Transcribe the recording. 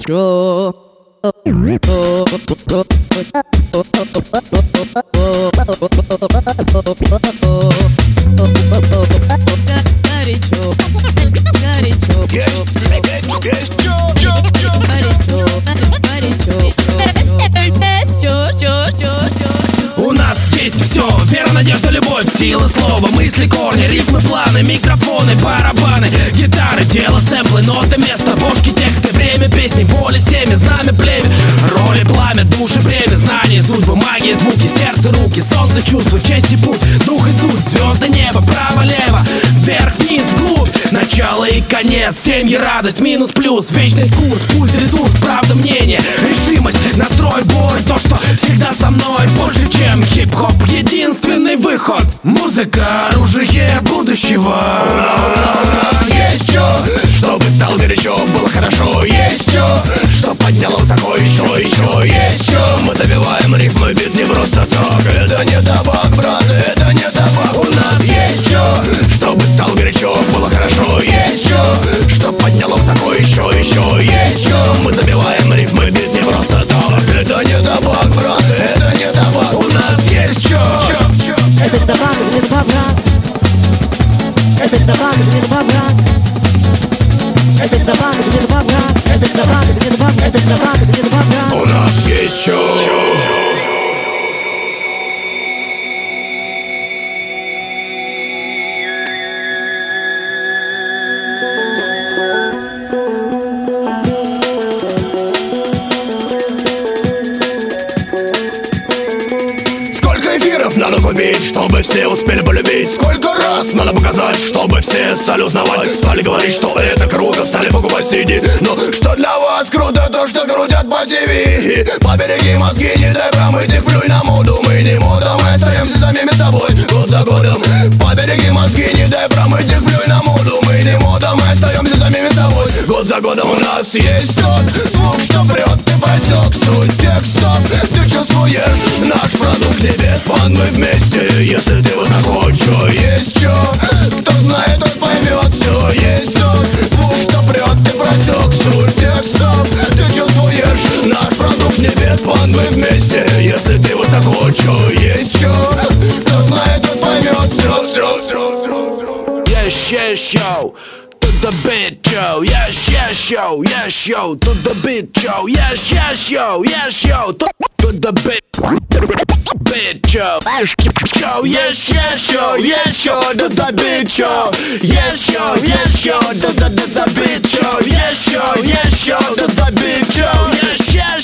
горячо. У нас есть все: вера, надежда, любовь, сила слова, мысли, корни, рифмы, планы, микрофоны, барабаны, гитары, тело, сэмплы, ноты, место, бошки, тексты, время, песни, воля, семя, знамя, племя, роли, пламя, души, бремя, знания, судьбы, магия, звуки, сердце, руки, солнце, чувство, честь и путь, дух и суть, звезды, небо, право-лево, вверх-вниз, вглубь, начало и конец, семьи, радость, минус, плюс, вечный курс, пульс, ресурс, правда, мнение, решимость, настрой, бой, то, что всегда со мной, больше, чем хип-хоп, единственный выход. Музыка, оружие будущего. Есть чё, чтобы стало горячо, было хорошо. Есть чё, что подняло высоко, еще. Есть чё, мы забиваем рифмы, бит не просто так. Это не табак, брат, это не табак. У нас есть чё, чтобы стало горячо, было хорошо. Есть чё, что подняло высоко, еще. Есть чё, мы забиваем рифмы, бит не просто так. Это не табак, брат, это не табак. У нас есть чё. Это не табак, это не табак, брат. Это не табак, это не табак, брат. Это не табак, это не табак, брат. Это не табак, это не табак, это не табак, это не табак, брат. У нас есть чё. Надо купить, чтобы все успели полюбить. Сколько раз надо показать, чтобы все стали узнавать. Стали говорить, что это круто, стали покупать CD. Но что для вас круто, то что крутят по ТВ. Побереги мозги, не дай промыть их, плюй на моду. Мы не мода, мы остаемся самими собой, год за годом. Побереги мозги, не дай промыть их, плюй на моду. Мы не мода, мы остаемся самими собой, год за годом. У нас есть тот звук, что прет, ты просек суть текстов. Ты чувствуешь наш продукт небес, мы вместе, если ты высоко. Чё есть чё, кто знает, тот поймет. Все есть тот звук, что прет, ты просек суть текстов. Ты чувствуешь наш продукт небес, мы вместе, если ты высоко. Чё есть чё, кто знает, тот поймет. Все. Yeah, show. To the beat, yo, yeah, show, to the beat, yo, yeah, show, to the beat, yo, yeah, show, to the beat, yo, yeah, show, to the beat, yo, yeah, show, to the beat, yo, yeah,